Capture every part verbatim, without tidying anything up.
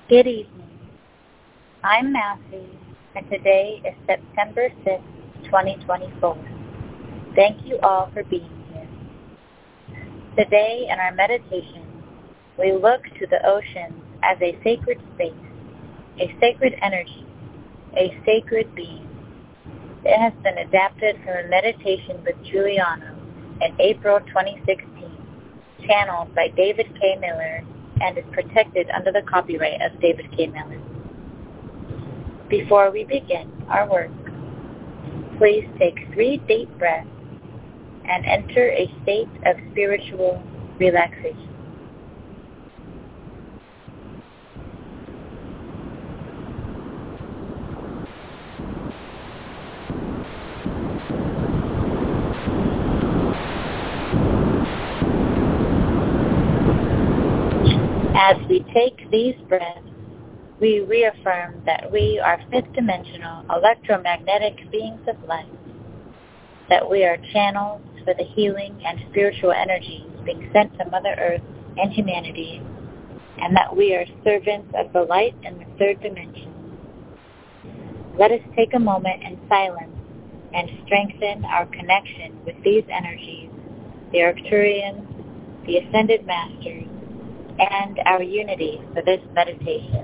Good evening. I'm Matthew, and today is September sixth, twenty twenty-four. Thank you all for being here. Today in our meditation, we look to the oceans as a sacred space, a sacred energy, a sacred being. It has been adapted from a meditation with Giuliano in April twenty sixteen, channeled by David K. Miller, and is protected under the copyright of David K. Miller. Before we begin our work, please take three deep breaths and enter a state of spiritual relaxation. As we take these breaths, we reaffirm that we are fifth-dimensional electromagnetic beings of light, that we are channels for the healing and spiritual energies being sent to Mother Earth and humanity, and that we are servants of the light in the third dimension. Let us take a moment in silence and strengthen our connection with these energies, the Arcturians, the Ascended Masters, and our unity for this meditation.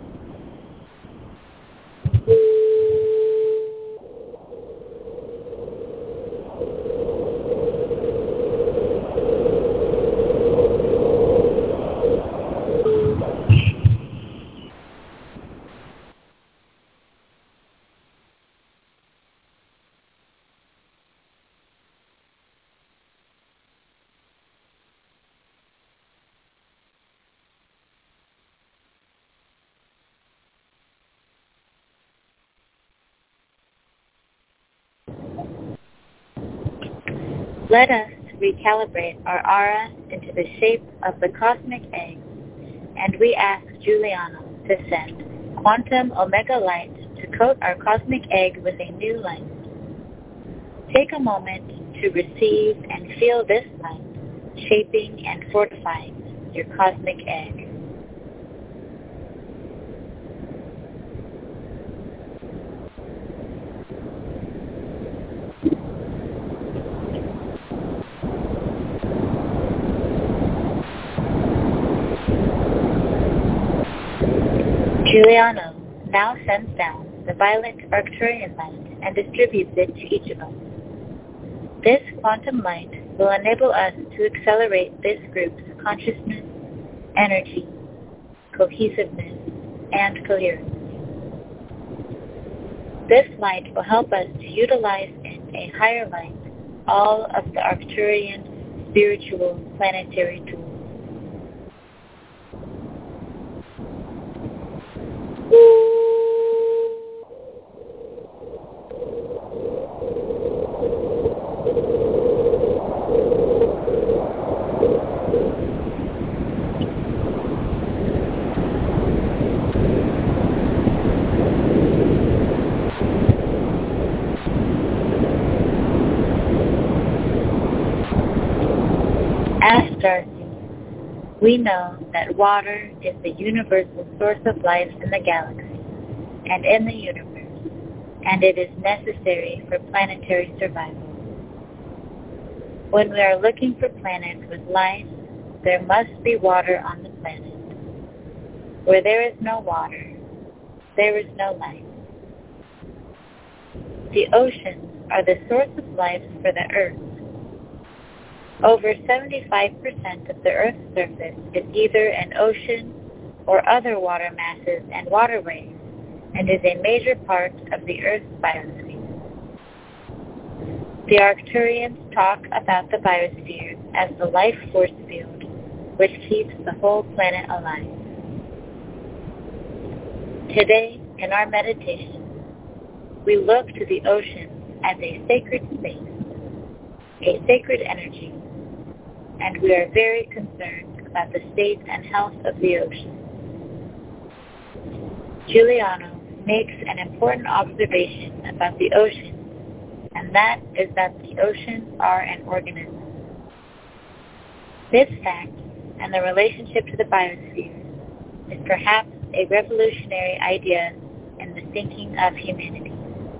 Let us recalibrate our aura into the shape of the cosmic egg, and we ask Giuliano to send quantum omega light to coat our cosmic egg with a new light. Take a moment to receive and feel this light shaping and fortifying your cosmic egg. Giuliano now sends down the violet Arcturian light and distributes it to each of us. This quantum light will enable us to accelerate this group's consciousness, energy, cohesiveness, and coherence. This light will help us to utilize in a higher light all of the Arcturian spiritual planetary tools. As starseeds, we know that water is the universal source of life in the galaxy and in the universe, and it is necessary for planetary survival. When we are looking for planets with life, there must be water on the planet. Where there is no water, there is no life. The oceans are the source of life for the Earth. Over seventy-five percent of the Earth's surface is either an ocean or other water masses and waterways, and is a major part of the Earth's biosphere. The Arcturians talk about the biosphere as the life force field, which keeps the whole planet alive. Today, in our meditation, we look to the ocean as a sacred space, a sacred energy, and we are very concerned about the state and health of the ocean. Giuliano makes an important observation about the ocean, and that is that the oceans are an organism. This fact and the relationship to the biosphere is perhaps a revolutionary idea in the thinking of humanity.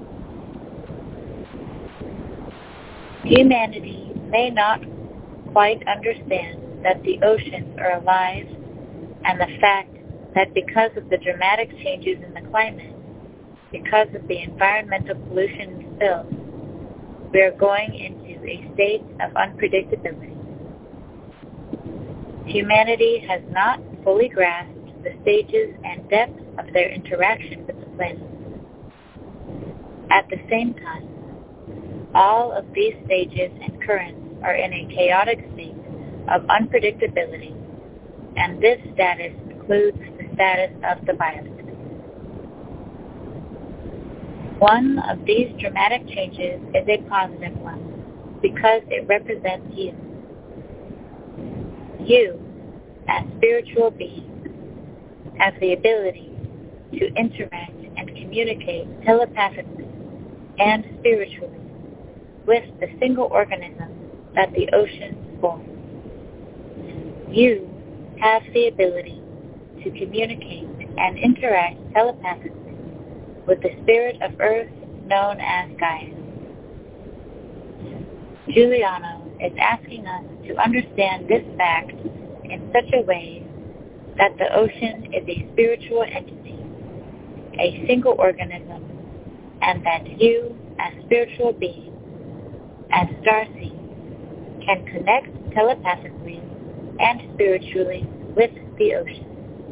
Humanity may not quite understand that the oceans are alive, and the fact that because of the dramatic changes in the climate, because of the environmental pollution and spills, we are going into a state of unpredictability. Humanity has not fully grasped the stages and depths of their interaction with the planet. At the same time, all of these stages and currents are in a chaotic state of unpredictability, and this status includes the status of the biosphere. One of these dramatic changes is a positive one because it represents you. You, as spiritual beings, have the ability to interact and communicate telepathically and spiritually with the single organism that the oceans form. You have the ability to communicate and interact telepathically with the spirit of Earth known as Gaia. Giuliano is asking us to understand this fact in such a way that the ocean is a spiritual entity, a single organism, and that you, as spiritual beings, as starseeds, can connect telepathically and spiritually with the ocean.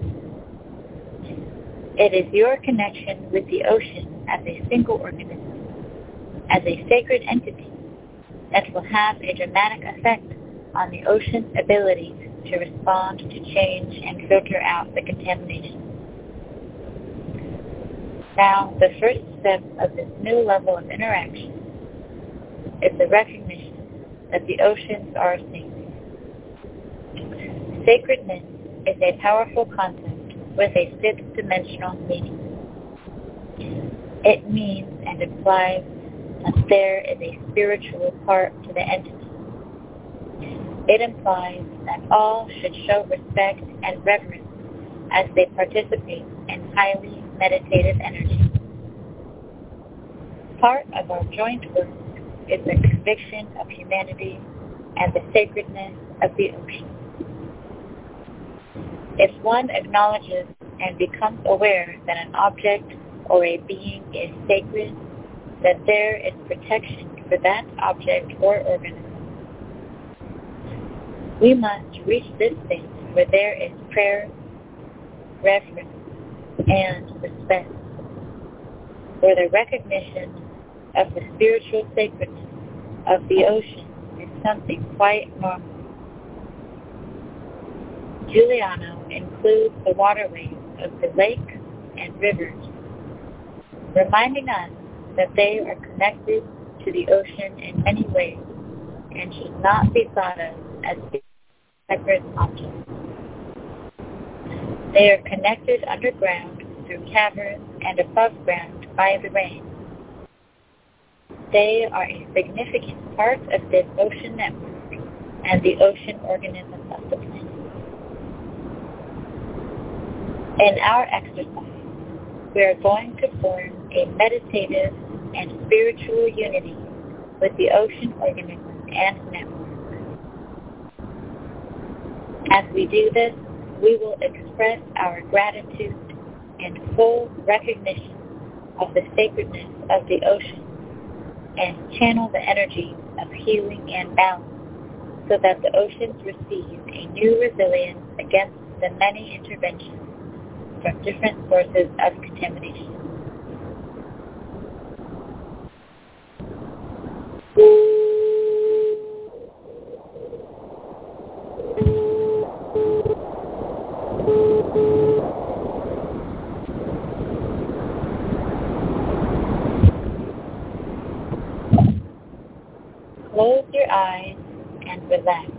It is your connection with the ocean as a single organism, as a sacred entity, that will have a dramatic effect on the ocean's ability to respond to change and filter out the contamination. Now, the first step of this new level of interaction is the recognition that the oceans are sacred. Sacredness is a powerful concept with a fifth-dimensional meaning. It means and implies that there is a spiritual part to the entity. It implies that all should show respect and reverence as they participate in highly meditative energy. Part of our joint work is the conviction of humanity and the sacredness of the ocean. If one acknowledges and becomes aware that an object or a being is sacred, then there is protection for that object or organism. We must reach this state where there is prayer, reverence, and respect, where the recognition of the spiritual sacredness of the ocean is something quite normal. Giuliano includes the waterways of the lake and rivers, reminding us that they are connected to the ocean in many ways and should not be thought of as separate objects. They are connected underground through caverns and above ground by the rain. They are a significant part of this ocean network and the ocean organism of the planet. In our exercise, we are going to form a meditative and spiritual unity with the ocean organism and network. As we do this, we will express our gratitude and full recognition of the sacredness of the ocean and channel the energy of healing and balance so that the oceans receive a new resilience against the many interventions from different sources of contamination. Close your eyes and relax.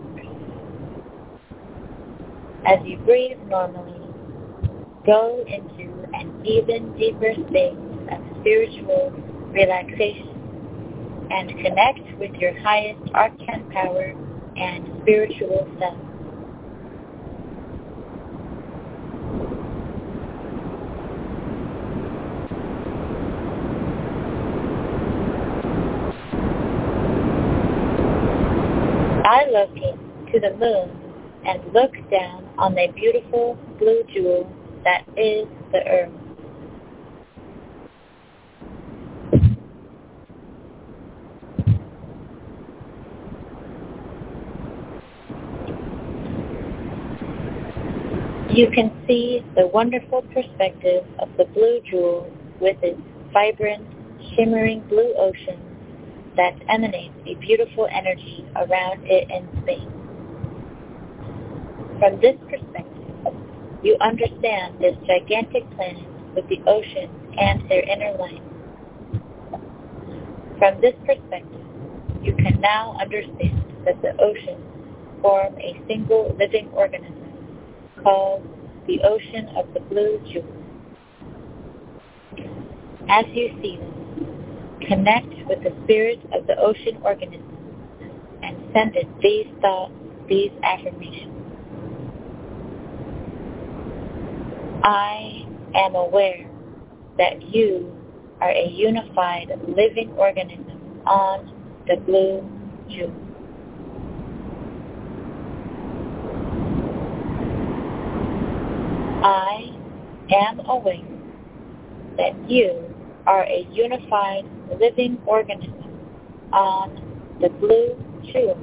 As you breathe normally, go into an even deeper state of spiritual relaxation and connect with your highest arcane power and spiritual self. to the moon and look down on the beautiful blue jewel that is the earth. You can see the wonderful perspective of the blue jewel with its vibrant, shimmering blue ocean that emanates a beautiful energy around it in space. From this perspective, you understand this gigantic planet with the oceans and their inner life. From this perspective, you can now understand that the oceans form a single living organism called the ocean of the blue jewel. As you see this, connect with the spirit of the ocean organism and send it these thoughts, these affirmations. I am aware that you are a unified living organism on the blue jewel. I am aware that you are a unified living organism on the blue jewel.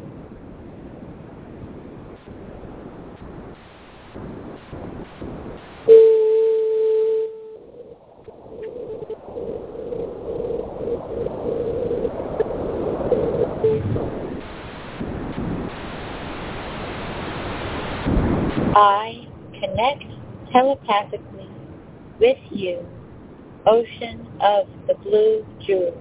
I connect telepathically with you, ocean of the blue jewel.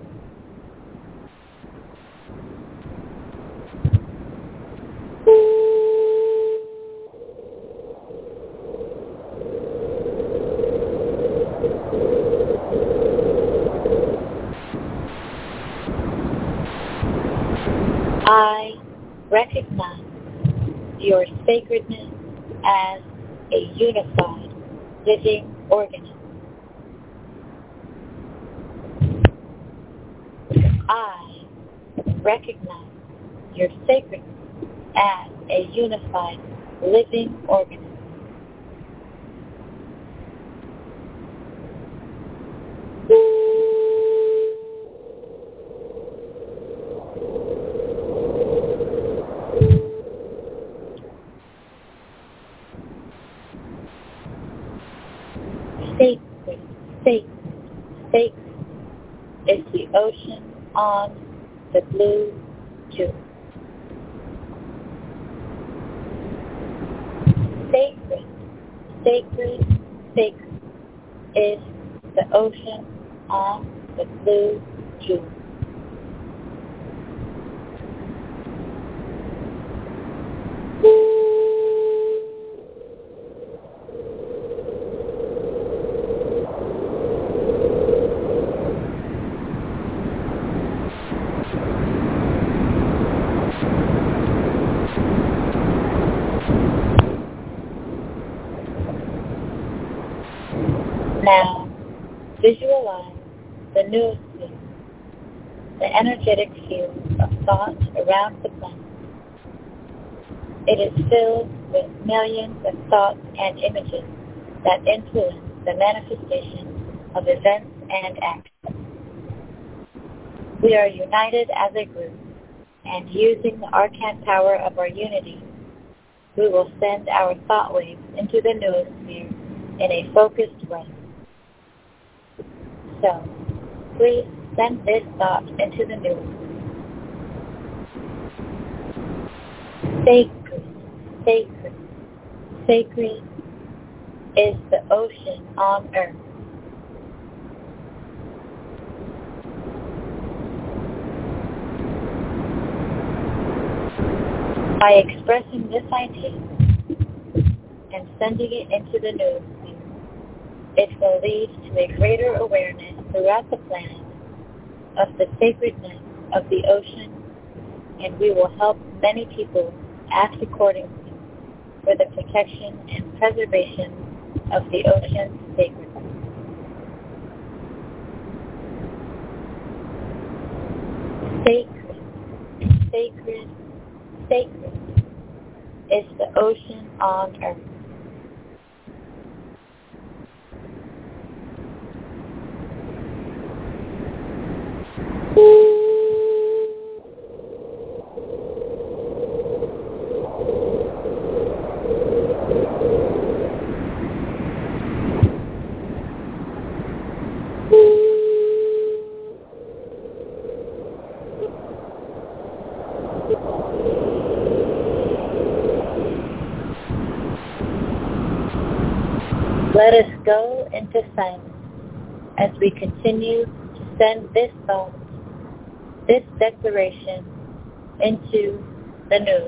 I recognize your sacredness as a unified living organism. I recognize your sacredness as a unified living organism. Sacred, sacred, sacred is the ocean on the blue jewel. Sacred, sacred, sacred is the ocean on the blue jewel. Now, visualize the noosphere, the energetic field of thought around the planet. It is filled with millions of thoughts and images that influence the manifestation of events and actions. We are united as a group, and using the arcane power of our unity, we will send our thought waves into the noosphere in a focused way. So, please send this thought into the noosphere. Sacred, sacred, sacred is the ocean on earth. By expressing this idea and sending it into the noosphere, it will lead to a greater awareness throughout the planet of the sacredness of the ocean, and we will help many people act accordingly for the protection and preservation of the ocean's sacredness. Sacred, sacred, sacred is the ocean on earth. Let us go into silence as we continue to send this thought, this declaration into the news.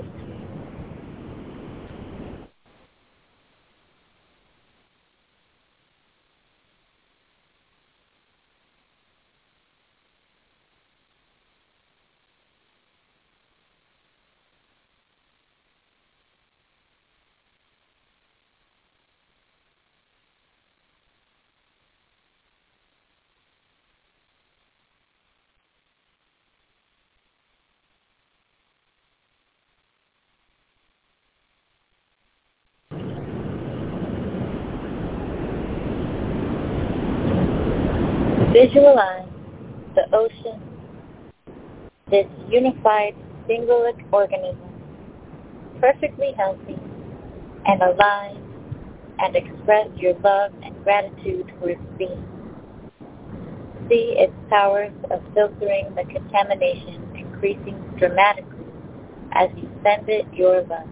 Visualize the ocean, this unified single organism, perfectly healthy and alive, and express your love and gratitude for its being. See its powers of filtering the contamination increasing dramatically as you send it your love.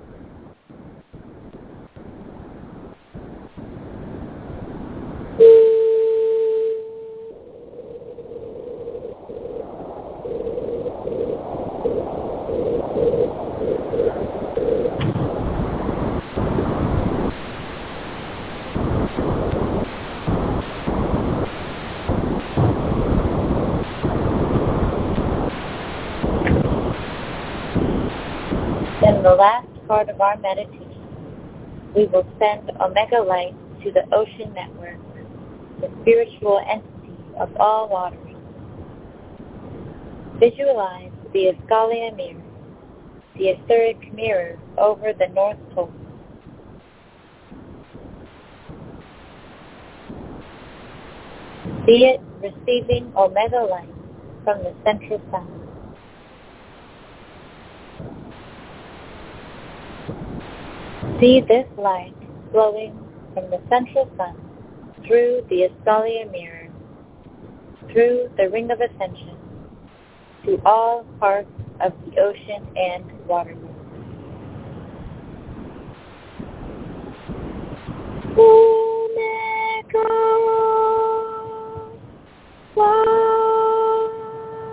In the last part of our meditation, we will send Omega Light to the ocean network, the spiritual entity of all waters. Visualize the Escalea mirror, the etheric mirror over the North Pole. See it receiving Omega Light from the central sun. See this light flowing from the central sun through the Escalea mirror, through the ring of ascension, to all parts of the ocean and waterways. Omega Light.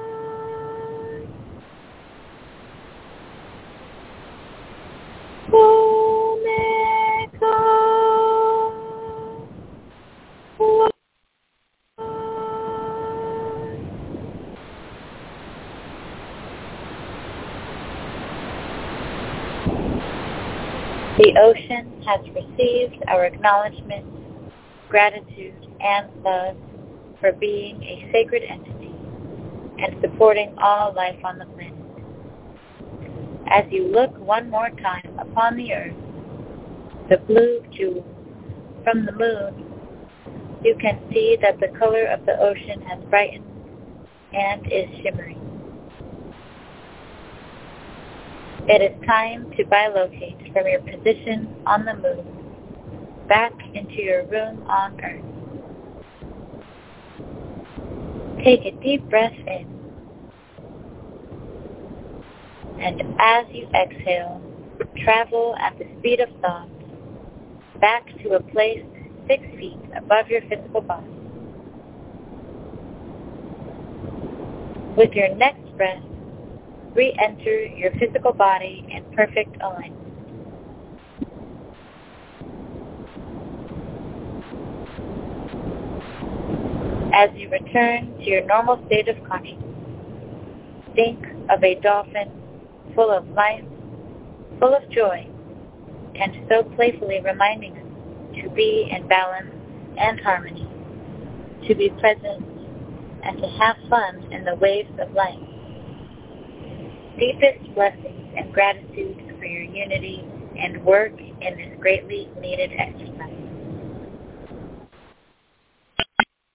The ocean has received our acknowledgement, gratitude, and love for being a sacred entity and supporting all life on the planet. As you look one more time upon the earth, the blue jewel from the moon, you can see that the color of the ocean has brightened and is shimmering. It is time to bilocate from your position on the moon back into your room on earth. Take a deep breath in, and as you exhale, travel at the speed of thought back to a place six feet above your physical body. With your next breath, re-enter your physical body in perfect alignment. As you return to your normal state of consciousness, think of a dolphin full of life, full of joy, and so playfully reminding us to be in balance and harmony, to be present, and to have fun in the waves of life. Deepest blessings and gratitude for for your unity and work in this greatly needed exercise.